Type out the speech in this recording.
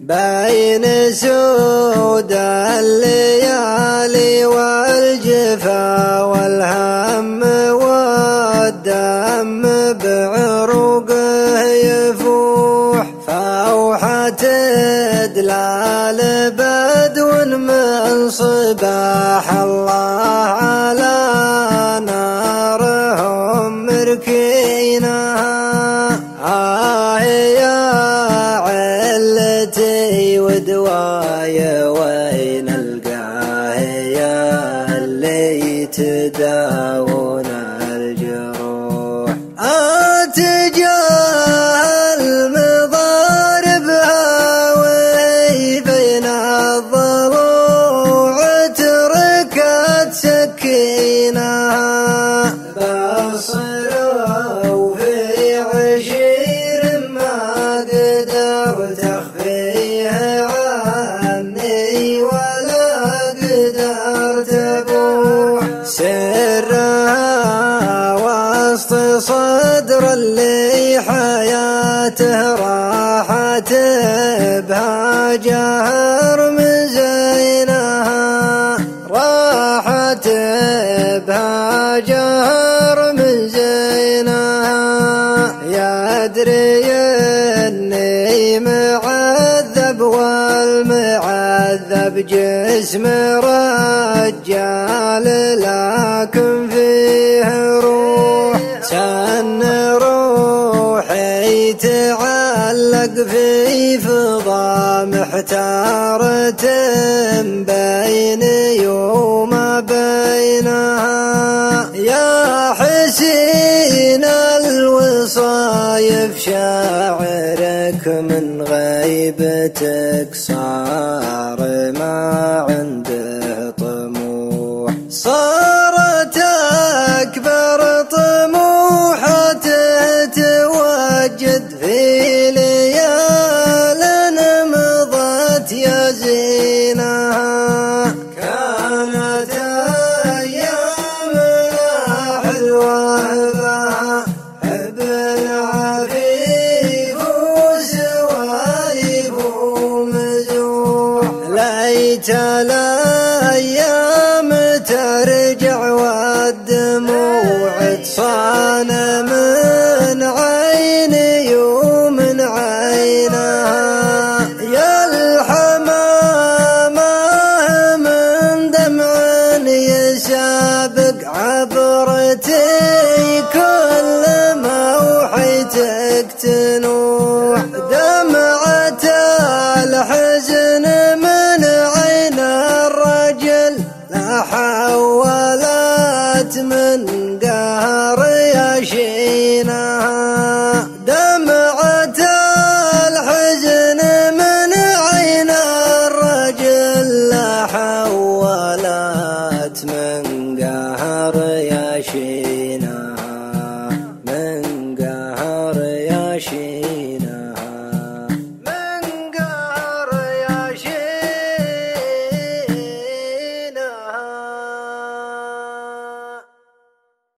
بين سود الليالي والجفا والهم والدم بعروقه يفوح فوحة دلال بدو من صباح الله على نارهم مركينها يا علتي ودوايا وين القاه يا اللي تداوون الجروح أتجاهل مضاربها وهي بين الضلوع تركت سكينها بصروا في عشير ما قدرت أخفيها عني ولا قدرت أبوح سرها وسط صدر اللي حياته راحت بها جهر من زينها راحت بها جهر من زينها يدري اني معذب والمعذب جسم رجال لكن فيه روح سن روحي تعلق في فضا محتارة بيني وما بينها يا حسين الوصايف شاعرك من غيبتك صار ما عنده طموح صارت أكبر طموحته توجد في ليال مضت يا زينها كانت أيامنا حلوة بها حب عفيف وسوايب ومزوح ليت الأيام ترجع والدموع تصان من عيني ومن عينها يا الحمامة من دمع يسابق عبرتي كل موحيتك تنوح دمعة الحزن من عين الرجل لا حولت من قهر يا شيخ